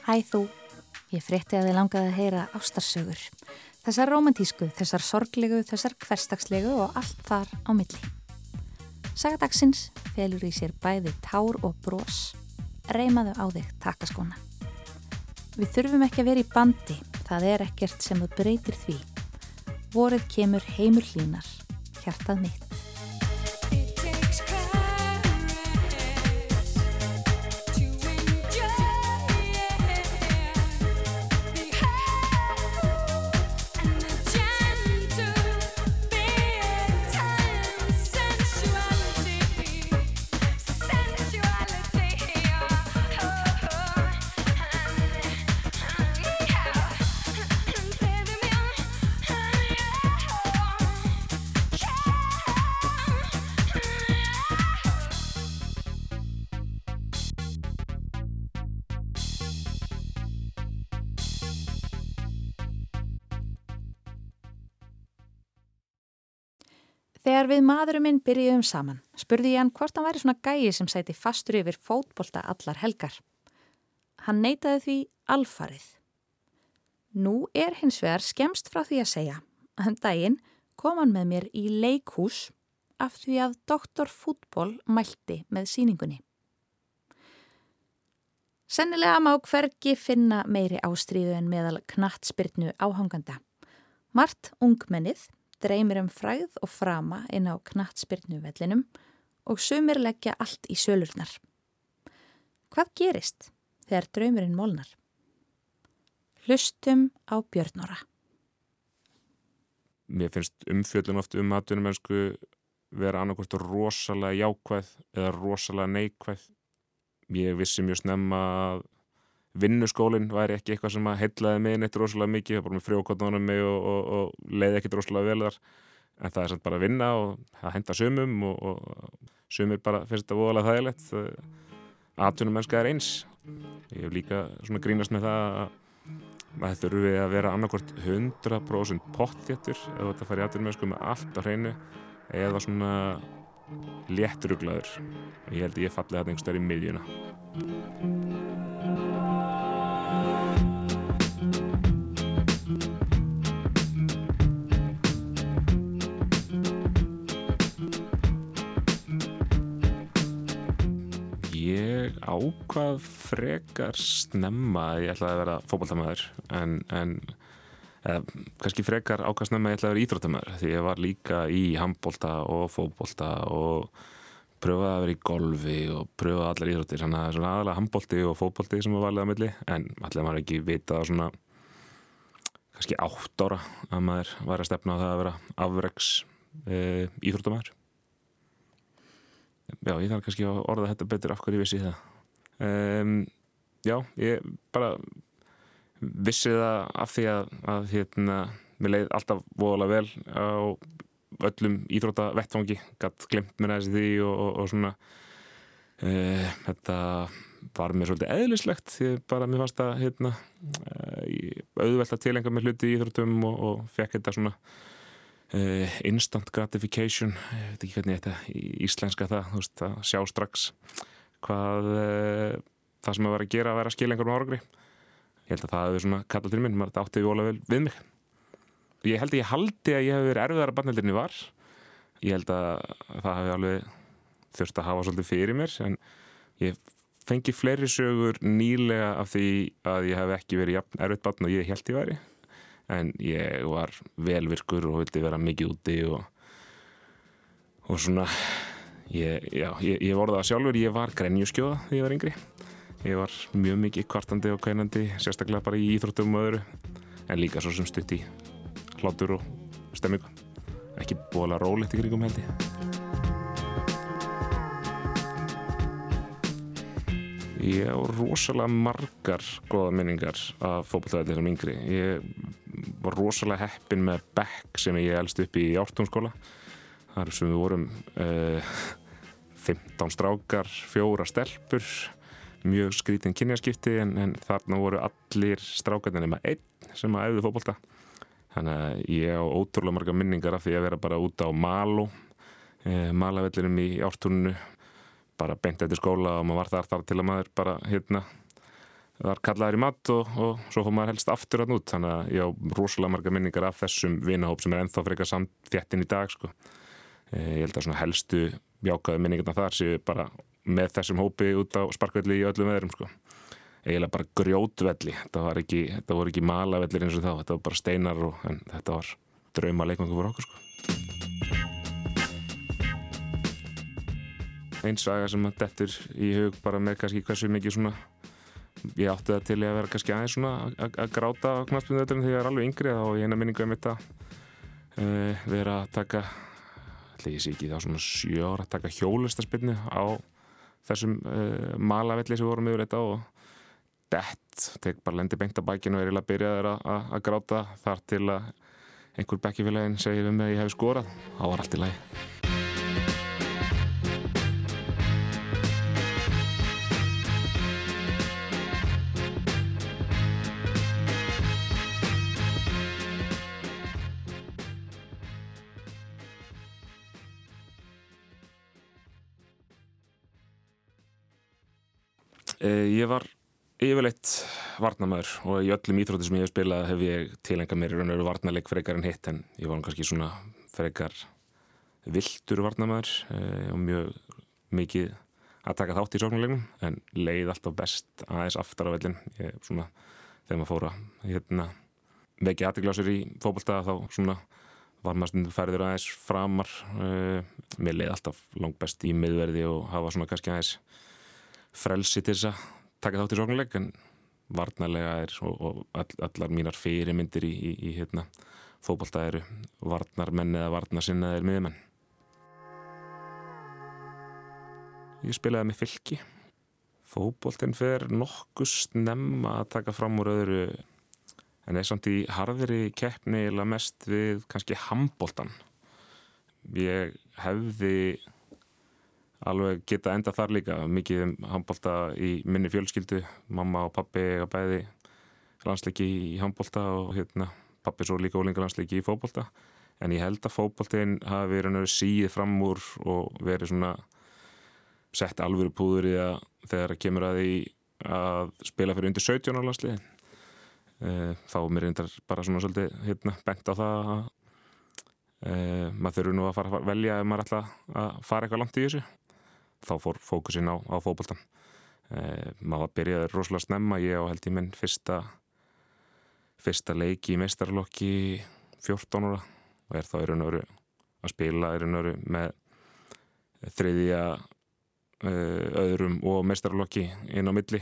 Hæ þú, ég frétti að þið langaði að heyra ástarsögur. Þessar rómantísku, þessar sorglegu, þessar hversdagslegu og allt þar á milli. Saga dagsins felur í sér bæði tár og bros. Reimaðu á þig takkaskóna. Við þurfum ekki að vera í bandi, það er ekkert sem þú breytir því. Vorið kemur heimur hlýnar, hjartað mitt. Þegar við maðurinn minn byrjuðum saman, spurði ég hann hvort hann væri svona gæi sem sæti fastur yfir fótbolta allar helgar. Hann neitaði því alfarið. Nú er hins vegar skemmst frá því að segja að daginn kom hann með mér í leikhús af því að Dr. Fútból mælti með sýningunni. Sennilega má hvergi finna meiri ástríðu en meðal knattspyrnu áhanganda. Margt ungmennið dreymir frægð og frama inn á knattspyrnuvellinum og sumir leggja allt í sölurnar. Hvað gerist þegar draumurinn molnar? Hlustum á Björn Orra. Mér finnst umfjöllun oft atvinnumennsku vera annarkvort rosalega jákvæð eða rosalega neikvæð. Ég vissi mjög snemma að vinnuskólinn væri ekki eitthvað sem að heillaði mig neitt rosalega mikið, bara með frjókornunum mig og leiði ekkert rosalega vel þar. En það samt bara að vinna og að henda sumum og sumir bara finnst þetta voðalega þægilegt. Atvinnumennska eins. Ég hef líka svona grínast með það að maður þurfi að vera annarkvort 100% pottþéttur ef þetta fær í atvinnumennsku með allt á hreinu eða svona léttruglaður. Ég held að ég falli þetta einhvers staðar í miðjuna. Ég ákvað frekar snemma að ég ætlaði að vera fótboltamaður en kannski frekar ákvað snemma að ég ætlaði að vera íþróttamaður því ég var líka í handbolta og fótbolta og pröfaði að vera í golfi og pröfaði allar íþróttir, svona aðalega handbolti og fótbolti sem var valið á milli, en allir maður ekki vita svona kannski 8 ára að maður var að stefna á það að vera afreks íþróttamaður. Já, ég þarf kannski að orða þetta betur af hverju ég vissi það. Já, ég bara vissi það af því að mér leið alltaf voðalega vel á öllum íþróttavettvangi, gat glemt mér aðeins í því og svona þetta var mér svolítið eðlislegt því bara mér fannst að auðvelt að tilengja mér hluti í íþróttum og fekk þetta svona instant gratification, ég veit ekki hvernig þetta í íslenska það, þú veist, að sjá strax hvað það sem að vera að gera að vera að skila einhverjum árangri. Ég held að það hefur svona kallað til minn, maður átti voðalega vel við mig. Ég held að ég hef verið erfiðara barnheldur en ég var. Ég held að það hefði alveg þurft að hafa svolítið fyrir mér, en ég fengi fleiri sögur nýlega af því að ég hef ekki verið jafn erfitt barn og ég held ég væri. En ég var velvirkur og vildi vera mikið úti og svona ég vorði það sjálfur, ég var grenjuskjóða þegar ég var yngri. Ég var mjög mikið kvartandi og kveinandi, sérstaklega bara í íþróttum og öðru, en líka svo sem stutt í hlátur og stemmingu. Ekki voðalega rólegt í kringum held ég. Ég á rosalega margar góða minningar af fótboltavelli sem yngri. Ég var rosalega heppinn með bekk sem ég elst upp í Ártúnsskóla. Þar sem við vorum 15 strákar, 4 stelpur, mjög skrítin kynjaskipti en þarna voru allir strákarnir nema 1 sem að æfðu fótbolta. Þannig að ég á ótrúlega margar minningar af því að vera bara út á Maló, Malavellinum í Ártúninu, bara beint eftir skóla og maður var þar til að maður bara var kallaður í mat og svo kom maður helst aftur hann út, þannig að ég á rosalega margar minningar af þessum vinahóp sem ennþá frekar samþéttin í dag sko. Ég held að svona helstu jákvæðu minningarna þar séu bara með þessum hópi út á sparkvelli í öllum veðrum sko. Eiginlega bara grjótvelli, þetta voru ekki malavellir eins og þá, þetta var bara steinar en þetta var drauma leikvangur fyrir okkur sko. Ein saga sem að dettur í hug bara með kannski hversu mikið svona ég átti það til að vera kannski aðeins svona að gráta á knattspyrnuvellinum þegar ég var alveg yngri þá ég eina minningu þetta vera að taka ég sé ekki þá svona 7 ára að taka hjólistaspyrnu á þessum malavelli sem við vorum yfir þetta og tek bara lendi beint á bakinu og eiginlega byrjaður að gráta þar til að einhver bekkjarfélaginn segir við mig að ég hef skorað þá var allt í lagi. Ég var yfirleitt varnarmaður og í öllum íþróttum sem ég hef spilað hef ég tilengað mér í raun og veru varnarleik frekar en hitt en ég var kannski svona frekar villtur varnarmaður og mjög mikið að taka þátt í sóknarleiknum en leið alltaf best aðeins aftar á vellin svona þegar maður fór að vekja athygli á sér í fótbolta þá svona var maður stundum færður aðeins framar mér leið alltaf langbest í miðverði og hafa svona kannski aðeins frelsi til þess að taka þátt í sóknarleik en varnarlega og allar mínar fyrirmyndir í fótbolta eru varnarmenn eða varnarsinnaðir miðjumenn. Ég spilaði með Fylki. Fótboltinn fer nokkuð snemma að taka fram úr öðru en samt í harðri keppni eiginlega mest við kannski handboltan. Ég hefði alveg geta enda þar líka mikið handbolta í minni fjölskyldu mamma og pabbi eiga bæði landsleiki í handbolta og pabbi svo líka unglingalandsleiki í fótbolta en ég held að fótboltinn hafi verið síð fram úr og verið svona sett alvöru púður í það þegar kemur að því að spila fyrir undir 17 ára landsliði þá mér reyndar bara svona svolítið bent á það að maður þurfi nú að fara að velja ef maður ætla að fara eitthvað langt í þessu þá fór fókusinn á fótboltan. Maður byrjaði rosalega snemma, ég á held í minn fyrsta leik í meistaraflokki 14 ára og þá í raun og veru að spila í raun og veru með þriðja, öðrum og meistaraflokki inn á milli.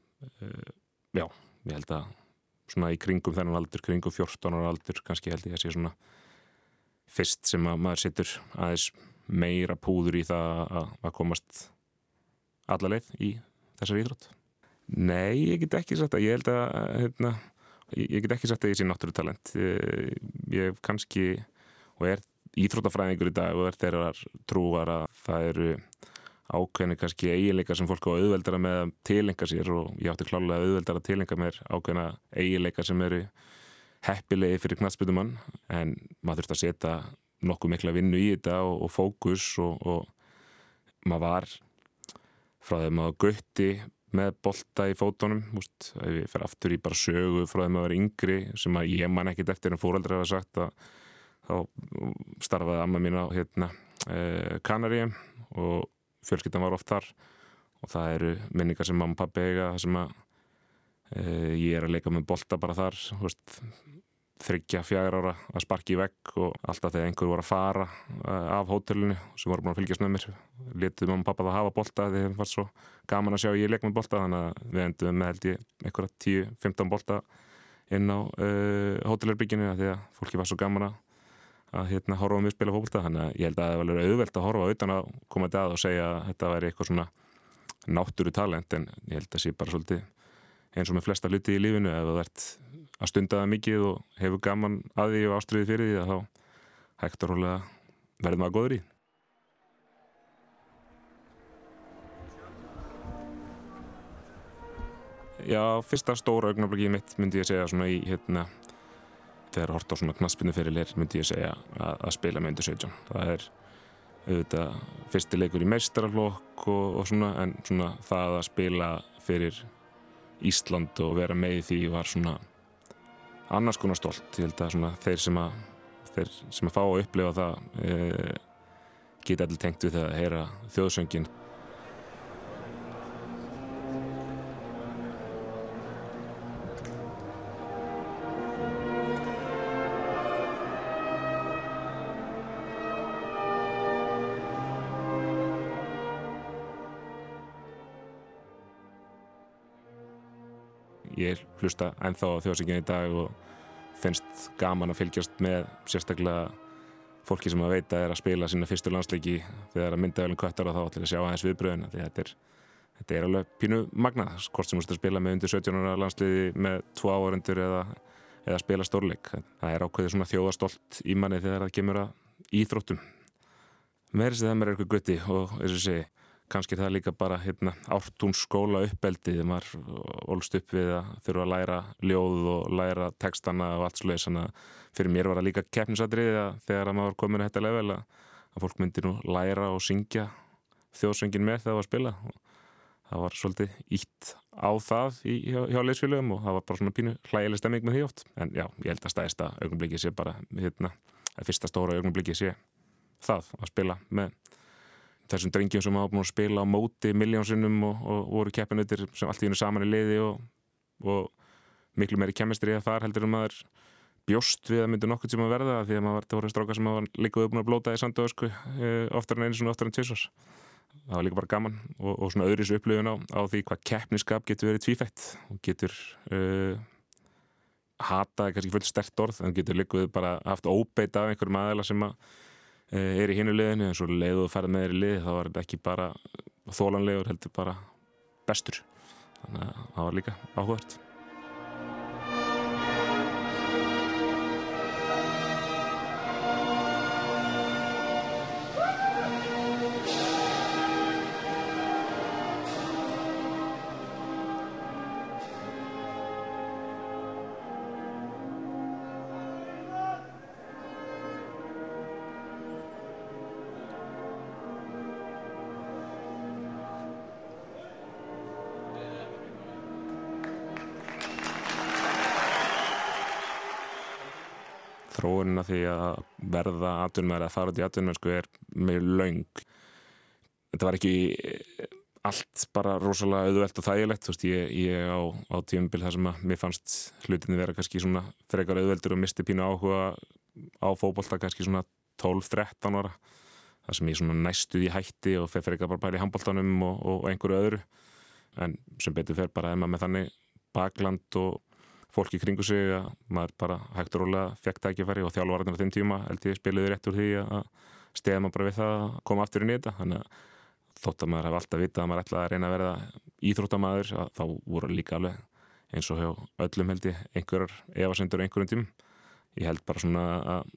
Já, ég held að svona í kringum þennan aldur, kringum 14 ára aldur kannski held ég að sé svona fyrst sem að maður setur aðeins meira púður í það að komast alla leið í þessari íþrótt. Nei, ég get ekki sagt að ég held að ég get ekki sagt að ég sé náttúrutalent. Ég kannski og íþróttafræðingur í dag og þeirrar trúar að það eru ákveðni kannski eiginleikar sem fólk á auðveldara með að tileinka sér og ég átti klálega auðveldara að tileinka mér ákveðna eiginleikar sem eru heppilegi fyrir knattspyrnumann en maður þurfti að setja nokkuð mikla vinnu í þetta og fókus og maður var frá þegar maður gutti með bolta í fótunum ef ég fer aftur í bara sögu frá þegar maður var yngri sem að ég man ekkert eftir en foreldrar hafa sagt að þá starfaði amma mín á Kanaríum og fjölskyldan var oft þar og það eru minningar sem mamma og pabbi eiga þar sem að ég að leika með bolta bara þar 3-4 ára að sparki í vegg og alltaf þegar einhver voru að fara af hótelinu sem voru búin að fylgjast með mér létuð mamma og pappa það hafa bolta þegar það var svo gaman að sjá ég leik með bolta þannig að við endum með held ég einhverja 10-15 bolta inn á hótelherbygginu því að fólki var svo gaman að horfa á mig spila fótbolta þannig að ég held að það var auðvelt að horfa utan að koma þetta að og segja að þetta væri eitthvað svona náttúru talent en ég held að sé bara svolítið eins og með flesta hluti í lífinu ef þú ert að stunda það mikið og hefur gaman að því og ástriði fyrir því að þá hægt og rólega verður maður góður í. Já, fyrsta stóra augnablikið mitt myndi ég segja svona í þegar hort á svona knattspyrnuferil myndi ég segja að spila með undir 17. Það auðvitað fyrsti leikur í meistaraflokk og svona en svona það að spila fyrir Ísland og vera með í því var svona annars konar stolt. Ég held að svona þeir sem að fá að upplifa það geta allir tengt við það að heyra þjóðsönginn. Ég hlusta ennþá á þjóðsönginn í dag og finnst gaman að fylgjast með sérstaklega fólki sem að veita að spila sína fyrstu landsleiki þegar að myndavélinn köttar og þá ætlir að sjá aðeins viðbröðin því þetta er alveg pínu magnað hvort sem þú spila með undir 17 ára landsliði með 2 áhorfendur eða spila stórleik. Það er ákveðið svona þjóðastolt í manni þegar það kemur að íþróttum. Meira sem það er eitthvað gutti og eins og segi kannski það líka bara Ártúns skóla uppeldi þegar maður ólst upp við að þurfa að læra ljóð og læra textana og allt svoleiðis. Þannig að fyrir mér var það líka keppnisatriði að þegar maður var komin að þetta level að fólk myndi nú læra og syngja þjóðsönginn með þegar það var að spila. Það var svolítið ítt á það hjá liðsfélögum og það var bara svona pínu hlægileg stemming með því oft. En já, ég held að stærsta augnablikið sé bara að fyrsta stóra augnablikið sé það að spila með þessum drengjum sem hafa búin að spila á móti milljónsinnum og voru keppinautir sem allt í einu saman í liði og miklu meiri kemistri að þar heldur maður bjóst við að myndi nokkuð sem að verða því að það voru strákar sem hafa líka búin að blóta í Sandösku oftar en einu sinni, oftar en tvisvar. Það var líka bara gaman og svona öðris upplifun á því hvað keppniskap getur verið tvífætt og getur hatað kannski fullt sterkt orð en getur líka bara haft óbeit af einhverjum aðeila sem að í hinu liðinu en svo leið og ferð með í lið þá var þetta ekki bara þolanlegur heldur bara bestur. Þannig að það var líka áhugavert. Þróunin að því að verða atvinnumaður eða fara út í atvinnumennsku er mjög löng. Þetta var ekki allt bara rosalega auðvelt og þægilegt. Þú veist, ég á tímabil þar sem að mér fannst hlutinni vera kannski svona frekar auðveldur og misti pínu áhuga á fótbolta kannski svona 12-13 ára. Það sem ég svona næstuð í hætti og fer frekar bara í handboltanum og einhverju öðru. En sem betur fer bara maður með þannig bakland og fólk í kringu sig að maður bara hægt og rólega fekk tækifæri og þjálfararnir á þeim tíma held ég spiluðu rétt úr því að steða maður bara við það að koma aftur inn í þetta. Þannig að þótt að maður hef alltaf vitað að maður ætlaði að reyna að verða íþróttamaður þá voru líka alveg eins og hjá öllum held ég einhverjar efasemdir á einhverjum tímum. Ég held bara svona að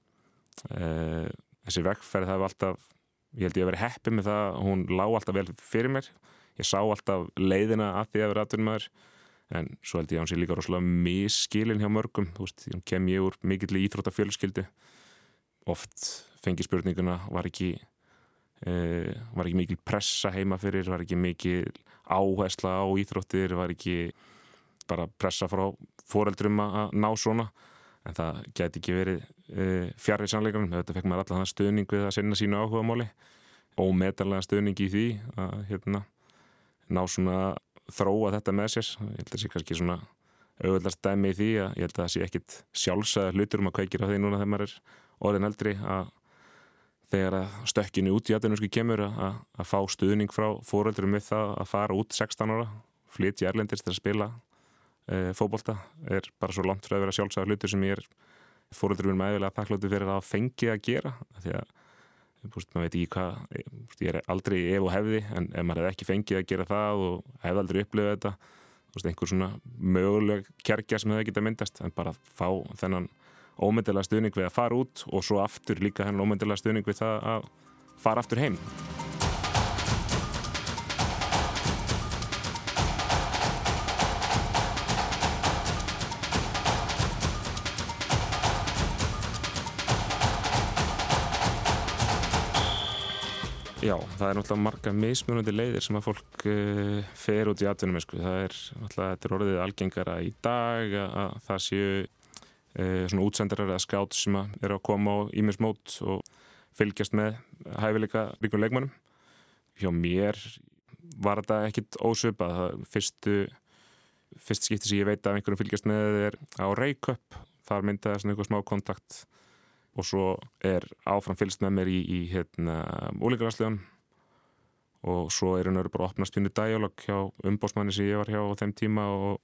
þessi vegferð það hef alltaf, ég held ég að vera heppinn með það, hún lá alltaf vel fyrir mér. Ég sá alltaf leiðina að því að vera atvinnumaður. En svo held ég að hún sé líka rosalega misskilin hjá mörgum. Þú veist, kem ég úr mikilli íþróttafjölskyldu. Oft fengi spurninguna var ekki mikil pressa heima fyrir, var ekki mikil áhersla á íþróttir, var ekki bara pressa frá foreldrum að ná svona. En það gæti ekki verið fjarri sannleikanum. Þetta fekk maður allan stuðning við að sinna sínu áhugamáli. Ómetanlega stuðning í því að ná svona þróa þetta með sér. Ég held að það sé kannski svona auðveldast dæmi í því að ég held að það sé ekkit sjálfsagður hlutur að kveikir á því núna þegar maður er orðinn eldri að þegar að stökkinu út í atvinnumennsku kemur að fá stuðning frá foreldrum við það að fara út 16 ára, flytja erlendis til að spila fótbolta er bara svo langt frá að vera sjálfsagður hlutur sem ég foreldrum mínum æðilega þakkláttur fyrir að fengi að gera því að maður veit ekki hvað, ég er aldrei ef og hefði en ef maður hefði ekki fengið að gera það og hefði aldrei upplifað þetta einhver svona möguleg kergja sem hefði getað myndast en bara fá þennan ómyndilega stuðning við að fara út og svo aftur líka þennan ómyndilega stuðning við það að fara aftur heim. Já, það náttúrulega margar mismunandi leiðir sem að fólk fer út í atvinnumennsku. Þetta er orðið algengara í dag að það séu svona útsendarar eða skáts sem eru að koma á ýmis mót og fylgjast með hæfileika ríkum leikmönnum. Hjá mér var þetta ekkit ósvipað. Fyrst skipti sem ég veit að einhverjum fylgjast með á Ray Cup. Þar myndaði svona eitthvað smá kontakt og svo áfram fylgst með mér í unglingalandsliðunum og svo hennar bara opnast pínu dialog hjá umboðsmanni sem ég var hjá á þeim tíma og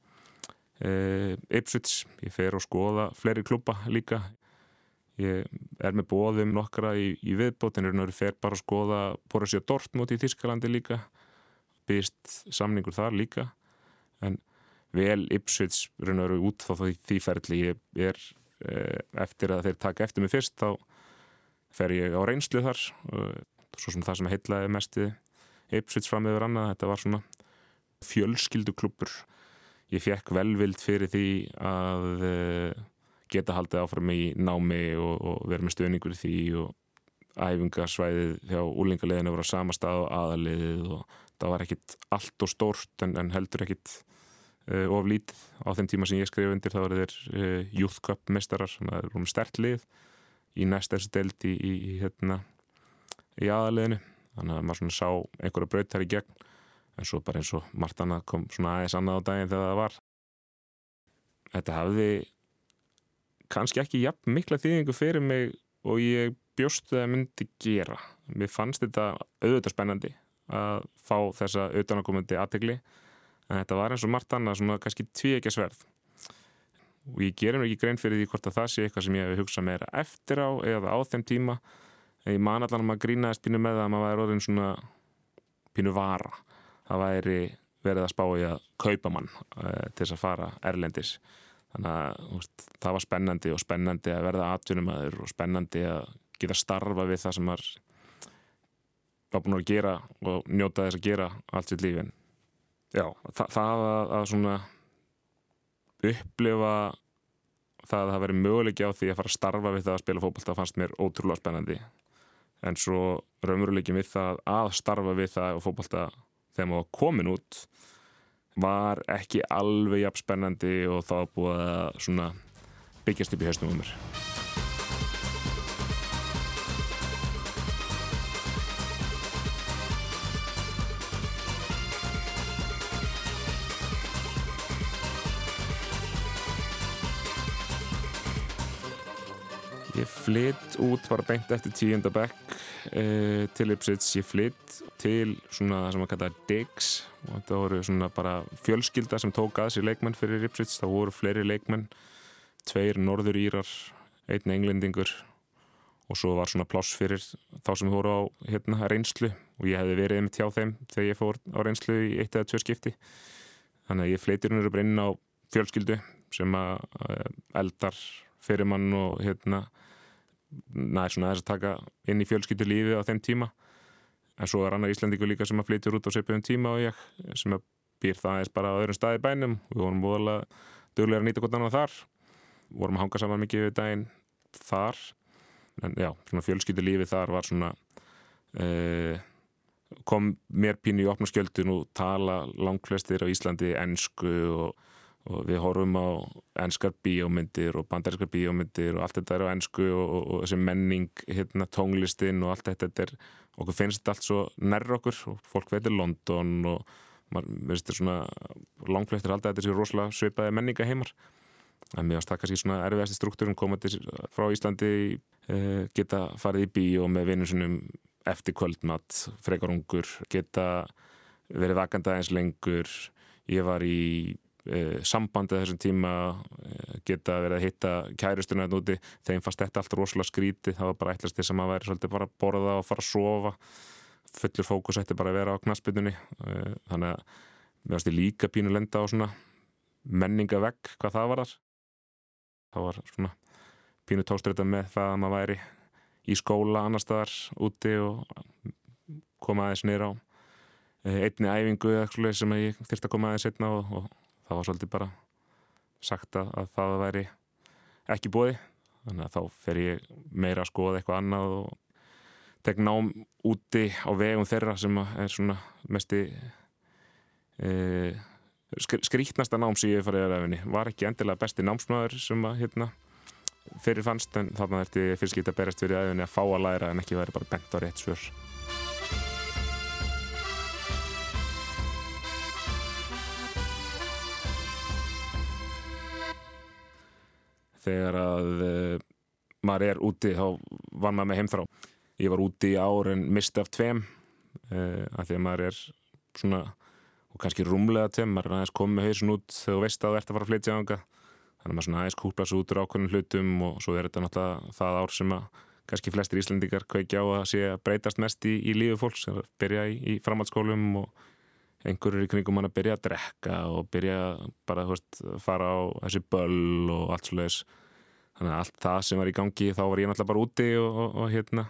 Ipswich. Ég fer og skoða fleiri klúbba líka. Ég með boðum nokkra í viðbót en hennar fer bara að skoða Borussia Dortmund í Þýskalandi líka. Býðst samningur þar líka en vel Ipswich hennar út þá því ferli. Ég eftir að þeir taka eftir mig fyrst þá fer ég á reynslu þar svo sem það sem heillaði mest Ipswich fram yfir annað. Þetta var svona fjölskylduklúbbur. Ég fékk velvild fyrir því að geta haldið áfram í námi og vera með stuðningur í því og æfingasvæðið hjá úlingaliðinu var á sama stað og aðaliðið og það var ekkit allt og stórt en heldur ekkit of lítið. Á þeim tíma sem ég skrif undir þá eru þeir Youth Cup meistarar, það er sterkt lið í næst þessu deild í aðaliðinu, þannig að maður svona sá einhverja braut þar í gegn en svo bara eins og margt annað kom svona aðeins annað á daginn þegar það var. Þetta hafði kannski ekki jafn mikla þýðingu fyrir mig og ég bjóst að myndi gera. Mér fannst þetta auðvitað spennandi að fá þessa utanakomandi athygli en þetta var eins og margt annað svona kannski tvíeggja sverð og ég gerir mér ekki grein fyrir því hvort að það sé eitthvað sem ég hef hugsað meira eftir á eða á þeim tíma en ég man allan að maður grínaðist pínu með það að maður væri orðin svona pínu vara. Það væri verið að spá í að kaupa mann til þess að fara erlendis. Þannig að það var spennandi að verða atvinnumaður og spennandi að geta starfa við það sem maður var búin að gera og njóta þess að gera allt sitt líf. Já, það að svona upplifa það að það veri möguleiki á því að fara að starfa við það að spila fótbolta fannst mér ótrúlega spennandi. En svo raunveruleiki við það að starfa við það og fótbolta þegar maður var komin út var ekki alveg jafn spennandi og það var búið að svona byggjast upp í hausnum mér. Ég flytt út bara beint eftir 10. bekk til Ipswich. Ég flytt til svona það sem maður kallar digs og þetta voru svona bara fjölskylda sem tók að sér leikmenn fyrir Ipswich. Það voru fleiri leikmenn, 2 norðurírar, 1 englendingur og svo var svona pláss fyrir þá sem voru á reynslu og ég hefði verið einmitt hjá þeim þegar ég fór á reynslu í 1 eða 2 skipti. Þannig að ég flyttir hennar bara inn á fjölskyldu sem að eldar fyrir mann og nær svona þess að taka inn í fjölskyldu lífi á þeim tíma. En svo annar Íslendingur líka sem að flytja út á svipuðum tíma og ég sem að býr það aðeins bara á öðrum stað í bænum. Við vorum voðalega duglegir að nýta hvort annað þar. Vorum að hanga saman mikið við daginn þar. En já, svona fjölskyldu lífi þar var svona kom mér pínu í opna skjöldun og tala langflestir á Íslandi ensku og við horfum á enskar bíómyndir og bandarískar bíómyndir og allt þetta á ensku og þessi menning, tónlistin og allt þetta okkur finnst þetta allt svo nærri okkur og fólk veitir London og maður veist svona langflestir alltaf þetta sé rosalega svipaði menninga heimar. En mér varst það kannski svona erfiðasti struktúrum komandi frá Íslandi geta farið í bíó með vinum sinum eftir kvöldmat, frekar ungur, geta verið vakandi aðeins lengur. Ég var í sambandið þessum tíma geta verið að hitta kærustuna þarna úti, þeim fannst þetta allt rosalega skrítið, það var bara ætlast þess að maður væri svolítið bara að borða og fara að sofa, fullur fókus ætti bara að vera á knattspyrnunni, þannig að mér fannst ég líka pínu lenda á svona menningavegg hvað það var þar. Það var svona pínu tókstreita með það að maður væri í skóla annars staðar úti og koma aðeins niður á einni æfingu eða eitthvað sem ég þyrfti að koma aðeins seinna og það var svolítið bara sagt að það væri ekki boði, þannig að þá fer ég meira að skoða eitthvað annað og tek nám úti á vegum þeirra sem svona mesti skrítnasta nám sem ég farið að æfinni. Var ekki endilega besti námsmaður sem fyrir fannst, en þarna þurfti fyrst skipti að berjast fyrir æfinni að fá að læra en ekki væri bara bent á rétt svör. Þegar að maður úti þá var maður með heimþrá. Ég var úti í ár en misti af 2 af því að maður svona, og kannski rúmlega 2, maður aðeins komið með hausin út þegar þú veist að þú ert að fara að flytja þangað. Þannig að maður svona aðeins kúpla sig út úr ákveðnum hlutum og svo þetta náttúrulega það ár sem að kannski flestir Íslendingar kveikja á að sé að breytast mest í lífi fólks, að byrja í framhaldsskólum og einhverjur í kringum hann að byrja að drekka og byrja bara, fara á þessi böll og allt svoleiðis. Þannig að allt það sem var í gangi, þá var ég náttúrulega bara úti og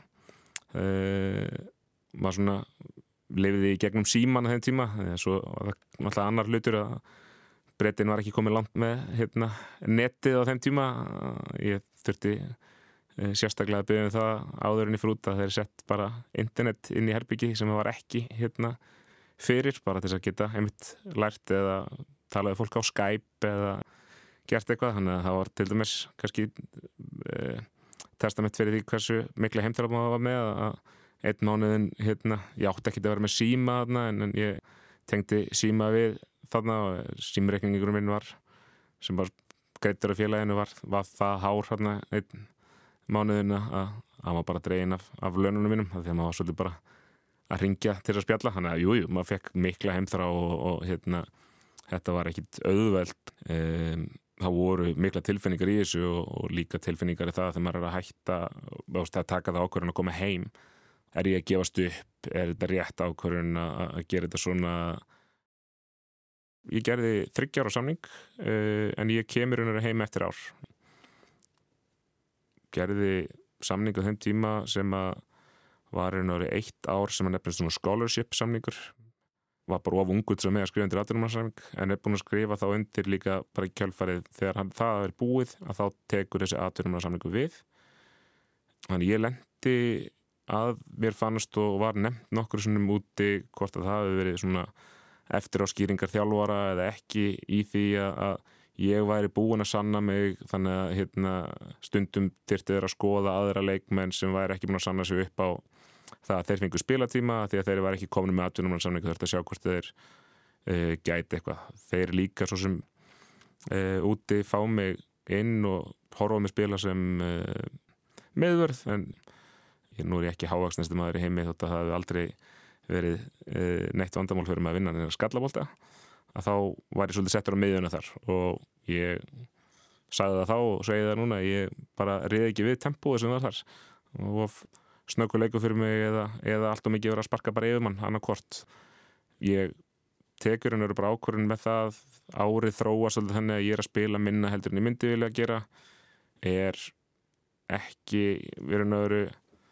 maður svona lifði í gegnum síman á þeim tíma. Svo var það náttúrulega annar hlutur að Bretinn var ekki komið langt með netið á þeim tíma. Ég þurfti sérstaklega að biðja það áður en ég fór út að þeir sett bara internet inn í herbyggi sem var ekki fyrir, bara til þess að geta einmitt lært eða talaði fólk á Skype eða gert eitthvað. Þannig að það var til dæmis kannski testament fyrir því hversu mikla heimþrá maður var með að 1 mánuðin ég átti ekki að vera með síma þarna en ég tengdi síma við þarna og símreikningur minn var sem var greiddur af félaginu var það hár þarna 1 mánuðin að hann var bara dreginn af laununum mínum því að maður var svolítið bara að ringja til að spjalla. Þannig að jú, maður fekk mikla heimþrá og þetta var ekkit auðvelt. Það voru mikla tilfinningar í þessu og líka tilfinningar í það þegar maður að hætta að taka það ákvörðun að koma heim. Ég að gefast upp? Þetta rétt ákvörðun að gera þetta svona? Ég gerði 3 ára samning en ég kemur heim eftir ár. Gerði samning á þeim tíma sem að var 1 ár sem að nefnist svona scholarship samningur. Var bara of ungur sem með að skrifa undir atvinnumannasamning en búin að skrifa þá undir líka bara í kjölfarið þegar það búið að þá tekur þessi atvinnumannasamningu við. Þannig ég lendi að mér fannst og var nefnt nokkur sinnum úti hvort að það hafi verið svona eftir á skýringar þjálfara eða ekki í því að ég væri búin að sanna mig, þannig að stundum þyrfti þeir að skoða aðra leikmenn sem væri ekki búin að sanna sig upp á það að þeir fengu spilatíma því að þeir var ekki komin með atvinnumannasamning þurfti að sjá hvort þeir gæti eitthvað. Þeir líka svo sem úti fá mig inn og horfa mig spila sem meðvörð en nú ég ekki hávaxnasti maður í heimi þótt að það hefði aldrei verið neitt vandamál fyrir mig að vinna en skallabolta að þá var ég svolítið settur á miðjuna þar og ég sagði það þá og segi það núna ég bara réði ekki við tempóið sem var þar og snöggur leikur fyrir mig eða allt og mikið verið að sparka bara yfir mann annarkvort. Ég tekur hennar bara ákvörðun með það árið þróa svolítið þannig að ég að spila minna heldur en ég myndi vilja gera ekki verið öðru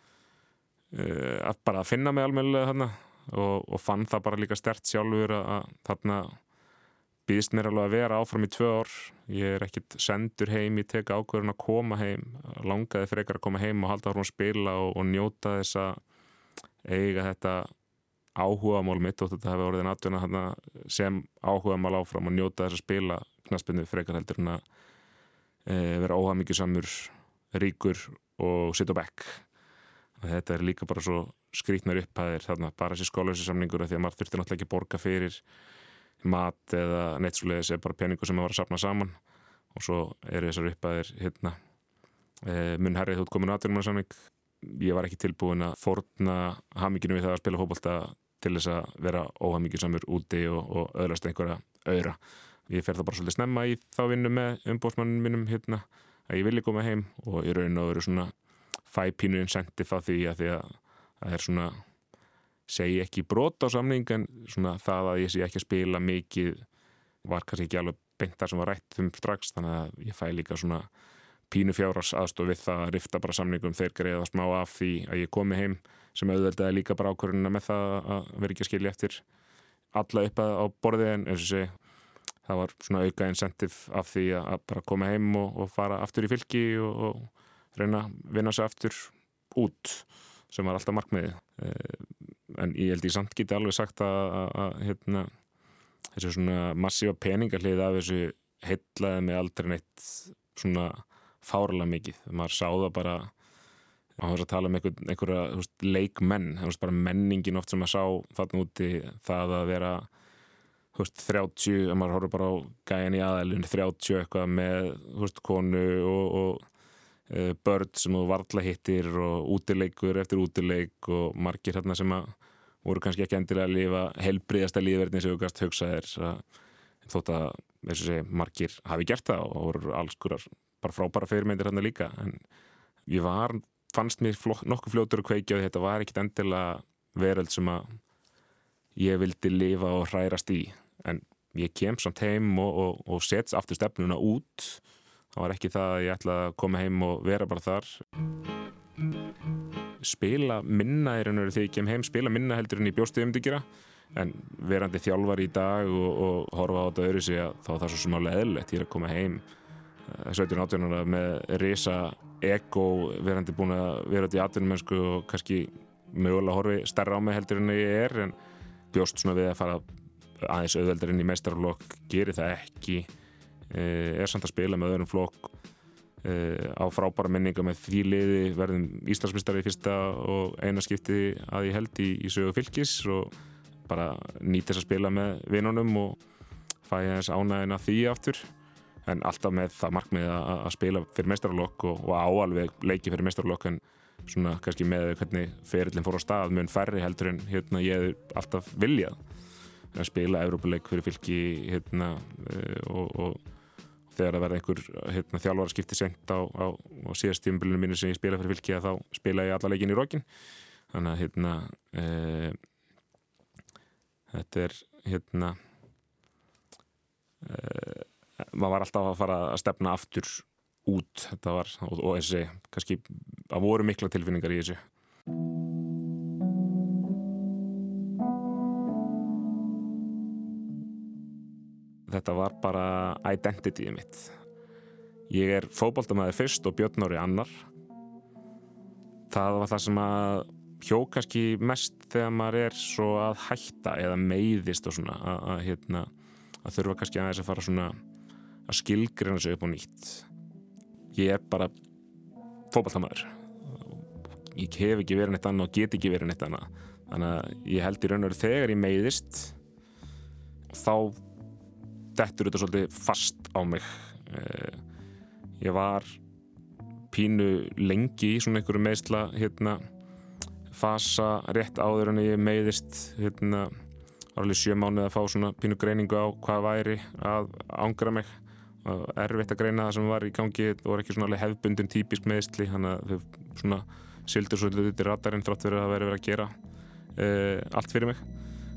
að bara finna mig almennilega þarna og fann það bara líka sterkt sjálfur að þarna býðst mér alveg að vera áfram í 2 ár. Ég ekkit sendur heim, ég tek ákvörðun að koma heim, langaði frekar að koma heim og halda áfram að spila og njóta þess að eiga þetta áhugamál mitt og þetta hefði orðið atvinna þarna sem áhugamál áfram og njóta þess að spila knattspyrnu frekar heldur en að vera óhamingjusamur, ríkur og sitt á bekk. Þetta líka bara svo skrýtnar upphæðir þarna, bara þessi skólaussamningur því að maður þurfti náttúrulega ekki borga fyrir mat eða neitt svoleiðis bara peningur sem maður var að safna saman og svo þessar upphæðir mun herrið þótt komin atvinnumannasamning. Ég var ekki tilbúin að fórna hamingjunu við það að spila fótbolta til þess að vera óhamingjusamur úti og öðlast einhverja aura. Ég fer það bara svolítið snemma í þá vinnu með umboðsmannum mínum að ég vilji koma heim og í raun og veru svona fæ pínu incentive á því að það svona segi ekki brot á samning en svona það að ég sé ekki að spila mikið var kannski ekki alveg beint þar sem var rætt strax þannig að ég fæ líka svona pínu fjárhags aðstoð við það að rifta bara samningum þeir greiða smá af því að ég komi heim sem auðveldaði líka bara ákvörðunina með það að vera ekki að skilja eftir alla upp á borðið en eins og sé það var svona auka incentive af því að bara koma heim og fara aftur í fylki og reyna að vinna sig aftur út. sem var alltaf markmiðið. En ég held ég samt geti alveg sagt að þessu svona massífa peningahlið af þessu heillaði mig aldrei neitt svona fárlega mikið. Maður sá það bara, maður var að tala um einhverja leikmenn, bara menningin oft sem maður sá þarna úti, það að vera 30, maður horfður bara á gæjan í aðælun, 30 eitthvað með konu og börn sem þú varla hittir og útileikur eftir útileik og margir hérna sem að voru kannski ekki endilega að lifa heilbriðasta lífverðin sem þú gast hugsaðir, þótt að eins og segi, margir hafi gert það og voru alls konar bara frábæra fyrirmyndir hérna líka, en ég fannst mér nokkuð fljótur að kveikja og þetta var ekkit endilega veröld sem að ég vildi lifa og hrærast í, en ég kem samt heim og sets aftur stefnuna út. Það var ekki það að ég ætla að koma heim og vera bara þar. Spila minna þegar ég kem heim, spila minna heldur en ég bjóst ég myndi gera, en verandi þjálfari í dag og horfa á þetta öðru sig að þá það svo sem alveg eðlilegt. Ég að koma heim 17-18 ára með risa ego, verandi búin að vera í atvinnumennsku og kannski mögulega horfi stærra á mig heldur en ég en bjóst svona við að fara aðeins auðveldar inn í meistaraflokk, geri það ekki, samt að spila með öðrum flokk, á frábæra minninga með því liði, verðum Íslandsmeistari í fyrsta og eina skipti að ég held í sögu Fylkis og bara nýt þess að spila með vinunum og fæ þess ánægina því aftur, en alltaf með það markmið að spila fyrir meistaraflokk og áalveg leiki fyrir meistaraflokk, en svona kannski með hvernig ferillin fór á stað mun færri heldur en ég alltaf viljað að spila Evrópuleik fyrir Fylki og þegar það verða einhver þjálfara skipti seint á síðast tímabilinu mínu sem ég spila fyrir Fylki, þá spila ég alla leikin í rokin, þannig að þetta maður var alltaf að fara að stefna aftur út, þetta var, og eins og segi, kannski að voru mikla tilfinningar í þessu. Þetta var bara identityið mitt. Ég fótboltamaður fyrst og Björn Orri annar. Það var það sem að hjó kannski mest þegar maður svo að hætta eða meiðist og svona að þurfa kannski aðeins að fara svona að skilgreina sig upp á nýtt. Ég bara fótboltamaður. Ég hef ekki verið neitt annað og get ekki verið neitt annað. Þannig að ég held í raun og veru þegar ég meiðist þá dettur þetta svolítið fast á mig. Ég var pínu lengi í svona einhverju meiðsla fasa rétt áður en ég meiðist alveg 7 mánuði að fá svona pínu greiningu á hvað væri að angra mig. Erfitt að greina það sem var í gangi, það var ekki svona alveg hefðbundin típisk meiðsli, þannig að þau svona sildur svolítið út í radarinn þrátt fyrir að vera að gera allt fyrir mig.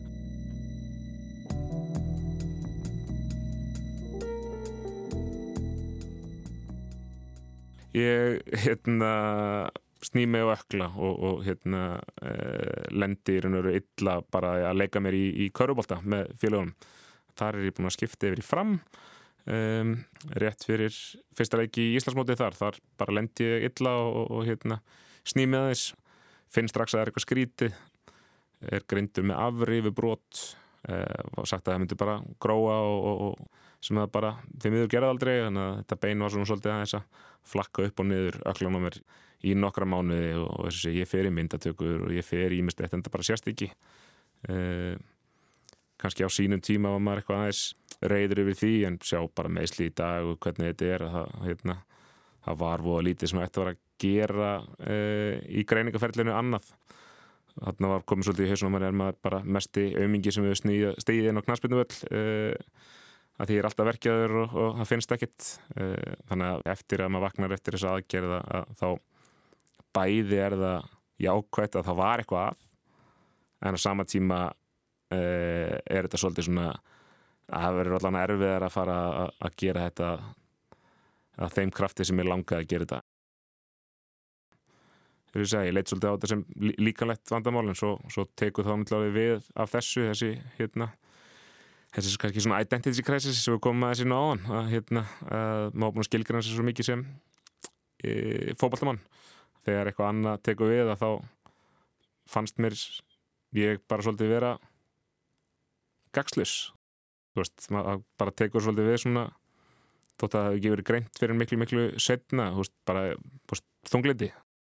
Ég sný mig á ökla og lendi í raun og veru illa bara að leika mér í körfubolta með félögunum. Þar ég búin að skipta yfir í Fram, rétt fyrir fyrsta leiki í Íslandsmótið þar bara lendi ég illa og sný mig aðeins, finn strax að það eitthvað skrítið, greindur með afrifbrot, var sagt að það myndi bara gróa og sem það bara því miður gerði aldrei, þannig að þetta bein var svona svolítið aðeins að flakka upp og niður öklan á mér í nokkra mánuði og þess að ég fer í myndatökur og ég fer í ýmislegt, en þetta bara sést ekki. Kannski á sínum tíma var maður eitthvað aðeins reiður yfir því, en sjá bara meiðsli í dag og hvernig þetta að það var voða lítið sem ætti að vera að gera í greiningaferlinu annað. Þarna var komið svolítið í hausnum á mér, maður bara mesti aumingi sem við stigið inn á knattspyrnuvöll, að því ég alltaf verkjaður og það finnst ekkert. Þannig að eftir að maður vaknar eftir þessa aðgerð þá bæði það jákvætt að það var eitthvað að, en á sama tíma þetta svolítið svona að það verður allan erfiðar að fara að gera þetta að þeim krafti sem ég langaði að gera þetta. Ég leit svolítið á þetta sem líkanlegt vandamál, en svo tekur þá náttúrulega við af þessi kannski svona identity crisis sem við komum aðeins inn á áðan, að maður búin að skilgreina sig svo mikið sem fótboltamann. Þegar eitthvað annað tekur við þá fannst mér ég bara svolítið vera gagnslaus. Þú veist, maður bara tekur svolítið við svona þótt að það hefði ekki verið greint fyrir miklu seinna, þú veist, bara þunglyndi.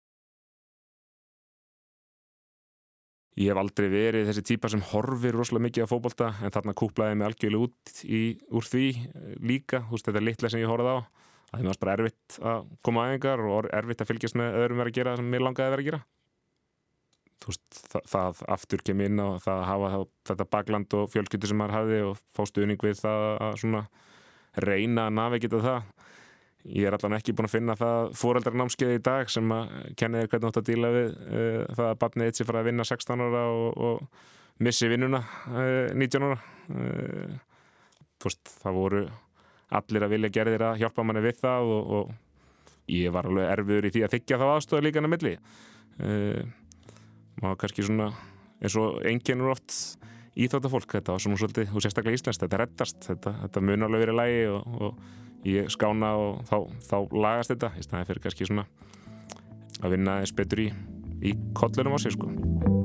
Ég hef aldrei verið þessi típa sem horfir rosalega mikið á fótbolta en þarna kúplaði mig algjörlega út úr því líka, þú veist, þetta litla sem ég horfði á. Það var bara erfitt að koma á æfingar og erfitt að fylgjast með öðrum vera að gera sem mér langaði að vera að gera. Þú veist, það aftur kem inn á það að hafa þetta bakland og fjölskyldu sem maður hafði og fá stuðning við það að svona reyna að navigita það. Ég allan ekki búin að finna það foreldranámskeið í dag sem að kenna þér hvernig átt að díla við það að barnið eitt sé fara að vinna 16 ára og missi vinnuna 19 ára. Þú veist, það voru allir að vilja gerðir að hjálpa manni við það og ég var alveg erfiður í því að þiggja þá aðstoða líka á milli. Maður kannski svona eins og einkennur oft íþróttafólk, þetta var svona svolítið og sérstaklega íslenskt, þetta reddast, þetta mun alveg verið í lagi og ég skána og þá lagast þetta í staðinn fyrir kannski svona að vinna eins betur í kollunum á sig sko.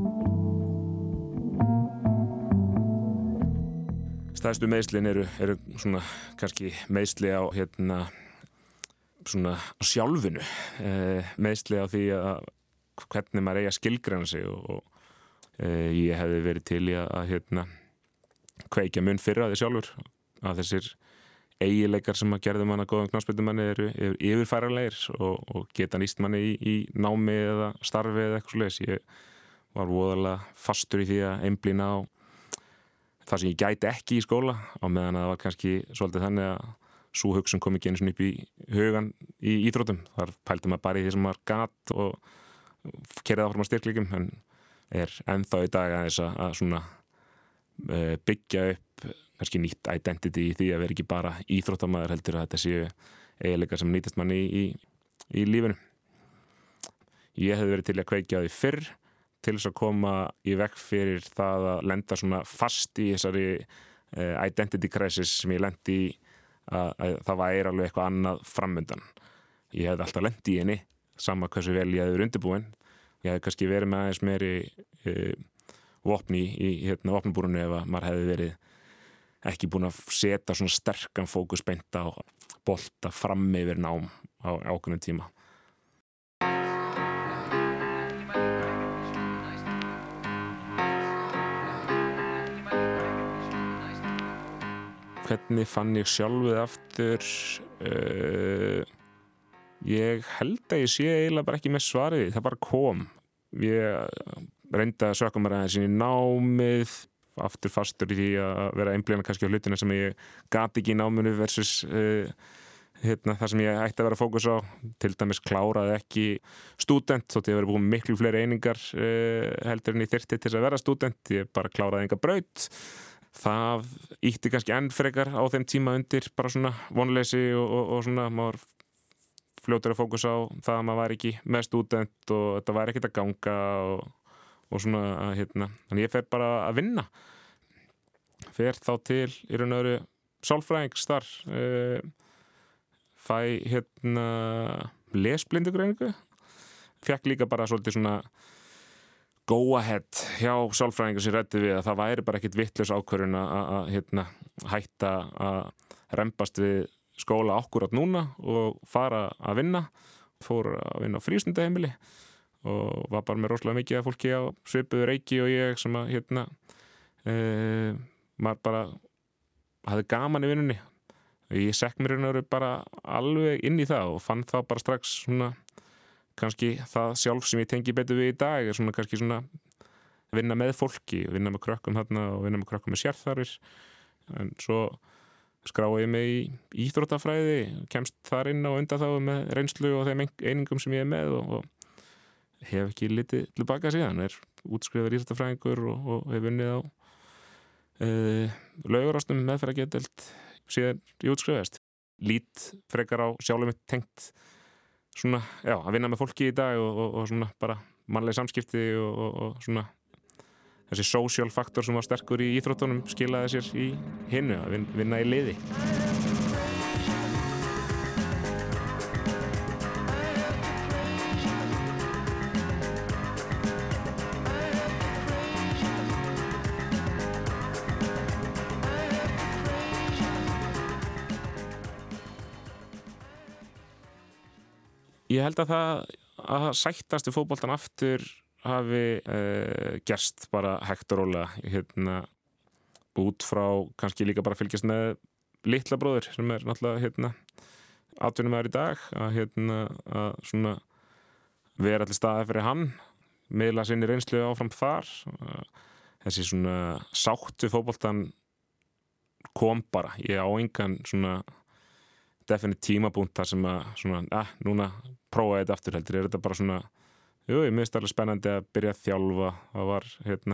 Stærstu meiðslin eru svona kannski meiðsli á svona á sjálfinu, meiðsli á því að hvernig maður eigi að skilgreina sig og ég hefði verið til í að kveikja mun fyrr að því sjálfur að þessir eiginleikar sem að gerðu manna góðan knattspyrnumanni eru yfirfæranlegir og geta nýst manni í námi eða starfi eða eitthvað svoleiðis. Ég var voðalega fastur í því að einblína á það sem ég gæti ekki í skóla á meðan að það var kannski svolítið þannig að sú hugsun kom ekki einu svona upp í hugan í íþróttum. Þar pældi maður bara í því sem maður gat og kerði áfram á styrkleikum en ennþá í dag aðeins að svona byggja upp kannski nýtt identity í því að vera ekki bara íþróttamaður heldur að þetta séu eiginleikar sem nýtast manni í lífinu. Ég hefði verið til að kveikja á því fyrr til þess að koma í veg fyrir það að lenda svona fast í þessari identity crisis sem ég lendi í að það væri alveg eitthvað annað framundan. Ég hefði alltaf lent í henni, sama hversu vel ég hefði verið undirbúinn. Ég hefði kannski verið með aðeins meiri vopni í vopnabúrinu ef að maður hefði verið ekki búin að setja svona sterkan fókus beint á bolta fram yfir nám á ákveðnum tíma. Hvernig fann ég sjálfið aftur? Ég held að ég sé eiginlega bara ekki með svarið, það bara kom. Ég reyndi að sökka mér aðeins inn í námið, aftur fastur í því að vera einblíðan kannski á hlutina sem ég gat ekki í náminu versus það sem ég ætti að vera fókus á. Til dæmis kláraði ekki stúdent, þótt ég verið búin miklu fleiri einingar heldur en ég þyrfti til þess að vera stúdent. Ég bara kláraði enga braut. Það ítti kannski enn frekar á þeim tíma undir bara svona vonleysi og svona maður fljótur að fókus á það að maður var ekki með stúdent og þetta var ekkert að ganga og svona þannig ég fer bara að vinna. Fer þá til í raun og veru sálfræðings þar, fæ lesblindugreiningu, fekk líka bara svolítið svona go ahead hjá sálfræðingur sem ræddi við að það væri bara ekkit vitlaus ákvörðun að hætta að rembast við skóla akkúrat núna og fara að vinna. Fór að vinna á frístundaheimili og var bara með rosalega mikið af fólki á svipuðu reiki og ég sem að maður bara hafði gaman í vinnunni. Ég sekk mér bara alveg inn í það og fann þá bara strax svona kannski það sjálf sem ég tengi betur við í dag svona kannski svona vinna með fólki, vinna með krökkum þarna og vinna með krökkum með sérþarfir. En svo skráði ég mig í íþróttafræði, kemst þar inn á undanþágu með reynslu og þeim einingum sem ég með og hef ekki litið tilbaka síðan. Útskrifaður íþróttafræðingur og hef unnið á Laugarásnum meðferðargeðdeild síðan ég útskrifaðist. Lít frekar á sjálfum mitt tengt svona, já, að vinna með fólki í dag og svona bara mannleg samskipti og svona þessi social faktor sem var sterkur í íþróttunum skilaði sér í hinu að vinna í liði. Ég held að það sættast í fótboltan aftur hafi gerst bara hægt og rólega út frá kannski líka bara fylgjast með litla bróðir sem náttúrulega atvinnumæður í dag að svona vera allir staðið fyrir hann, miðla sinni reynslu áfram þar. Þessi svona sátt við fótboltan kom bara. Ég á engan svona definite tímapunkt þar sem að svona, núna prófa þetta aftur heldur. Þetta bara svona, ég minnst alveg spennandi að byrja að þjálfa. Það var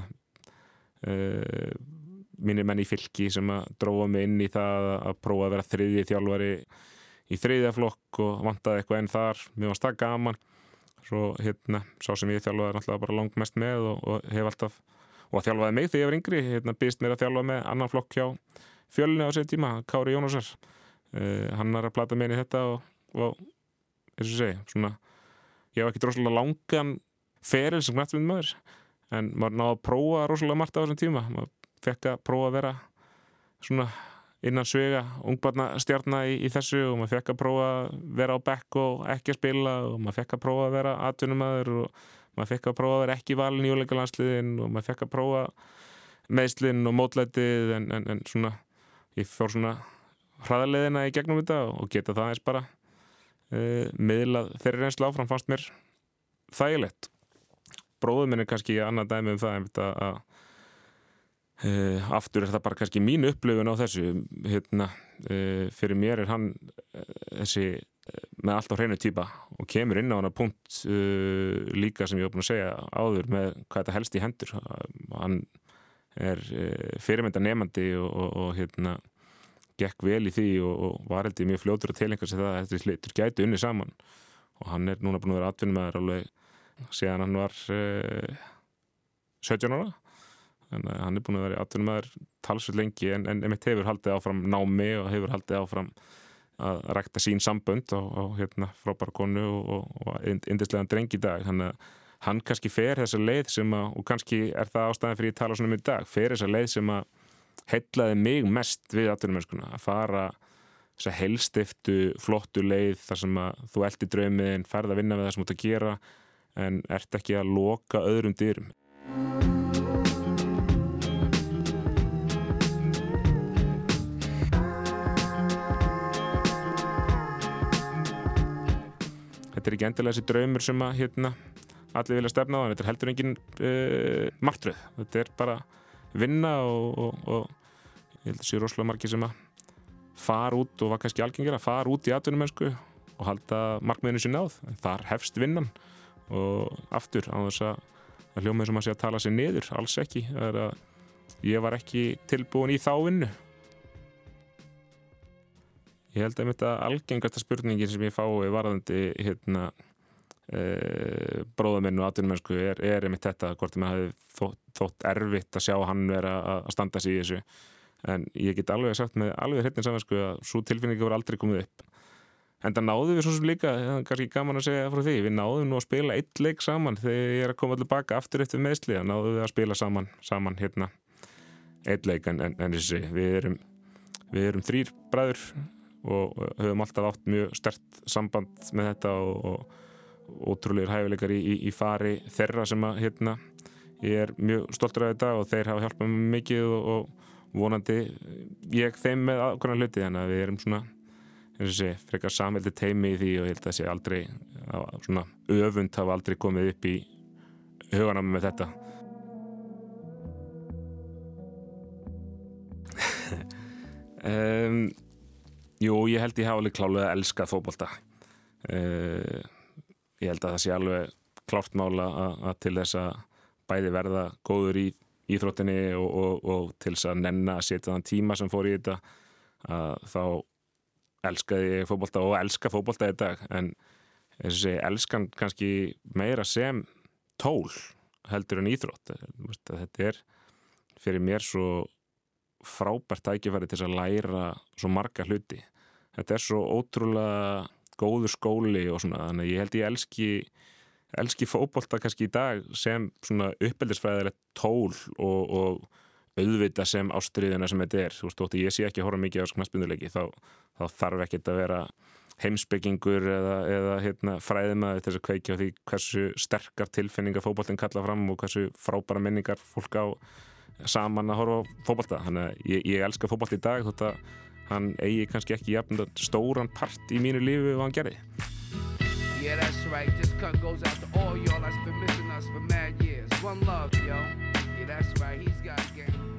mínir menn í Fylki sem að drófa mig inn í það að prófa að vera þriðji þjálfari í þriðja flokk og vantaði eitthvað enn þar. Mér fannst það gaman. Svo sá sem ég þjálfaði náttúrulega bara langmest með og hef alltaf, og þjálfaði mig þegar ég var yngri, býðst mér að þjálfa með annan flokk hjá Fjölni á sér tíma, Kári Jónasar. Hann að plata mig inn í þetta og eins og segi, svona, ég hef ekki droslega langan feril sem knattspyrnumaður, en maður náði að prófa rosalega margt á þessum tíma. Maður fekk að prófa að vera svona innan svega ungbarnastjarna í þessu og maður fekk að prófa að vera á bekk og ekki að spila og maður fekk að prófa að vera atvinnumaður og maður fekk að prófa að vera ekki valin í úrleikalandsliðin og maður fekk að prófa meiðslin og mótlætið en svona ég fór svona hraðaleiðina í gegnum þetta og geta það eins bara miðlað þeirri reynslu áfram fannst mér þægilegt. Bróður minn kannski annað dæmi það að aftur það bara kannski mín upplifun á þessu fyrir mér hann þessi með allt á hreinu típa og kemur inn á hana punkt líka sem ég var búin að segja áður með hvað þetta helst í hendur. Hann fyrirmynda nemandi og gekk vel í því og var heldur mjög fljótur að tileinka sig það að þetta hlutur gætu unni saman og hann núna búin að vera atvinnumaður alveg síðan hann var 17 ára. Þannig að hann búin að vera atvinnumaður talsveit lengi en einmitt hefur haldið áfram námi og hefur haldið áfram að rækta sín sambönd á frábæra konu og yndislegan dreng í dag. Þannig að hann kannski fer þessa leið sem að, og kannski það ástæðan fyrir ég tala svona í dag, fer þessa leið sem að heillaði mig mest við atvinnumennskuna, að fara þessa heilstiftu, flottu leið þar sem að þú eltir draumiðin, færð að vinna við það sem þú ert að gera en ert ekki að loka öðrum dyrum. Þetta ekki endilega þessi draumur sem að allir vilja stefna á, þetta heldur engin martröð. Þetta bara vinna og ég held að sé rosalega margir sem að fara út og var kannski algengir að fara út í atvinnumennsku og halda markmiðinu sér náð. Þar hefst vinnan og aftur á þess að hljómið sem að sé að tala sér niður, alls ekki. Það að ég var ekki tilbúin í þá vinnu. Ég held að þetta algengasta spurningin sem ég fái varðandi bróður minn og atvinnumennsku einmitt þetta, hvort maður hefði þótt erfitt að sjá hann vera að standa sig í þessu. En ég get alveg sagt með alveg hreinni samvisku að svo tilfinningu var aldrei komið upp. En það náðum við svo sem líka, það er kannski gaman að segja frá því, við náðum nú að spila einn leik saman þegar ég að koma tilbaka aftur eftir meiðsli, þá náðum við að spila saman einn leik en þessi, við erum 3 bræður og höfum alltaf átt mjög sterkt samband með þetta og ótrúlegir hæfileikar í fari þeirra sem að ég mjög stoltur af þetta og þeir hafa hjálpað mér mikið og vonandi ég þeim með ákveðna hluti, þannig að við erum svona frekar samveldi teymi í því og ég held að sé aldrei svona öfund hafa aldrei komið upp í hugana með þetta. Jú, ég held ég hafa alveg klálega að elska fótbolta. Ég held að það sé alveg klárt mála að til þess að bæði verða góður í íþróttinni og til þess að nenna að setja þann tíma sem fór í þetta þá elskaði ég fótbolta og elska fótbolta í dag en eins og segi, elskan kannski meira sem tól heldur en íþrótt. Þetta fyrir mér svo frábært tækifæri til að læra svo marga hluti. Þetta svo ótrúlega góður skóli og svona, þannig að ég held ég elski fótbolta kannski í dag sem svona uppeldisfræðilegt tól og auðvita sem ástriðina sem þetta Þú veist, ég sé ekki að horfa mikið á knattspyrnuleiki, þá þarf ekkert að vera heimspekingur eða fræðimaður til þess að kveikja á því hversu sterkar tilfinningar fótboltinn kalla fram og hversu frábæra minningar fólk á saman að horfa á fótbolta. Þannig að ég elska fótbolta í dag þótt að hann eigi kannski ekki jafn stóran part í mínu lífi og hann gerði. Yeah, that's right. This cut goes out to all y'all that's been missing us for mad years. One love, yo. Yeah, that's right. He's got game.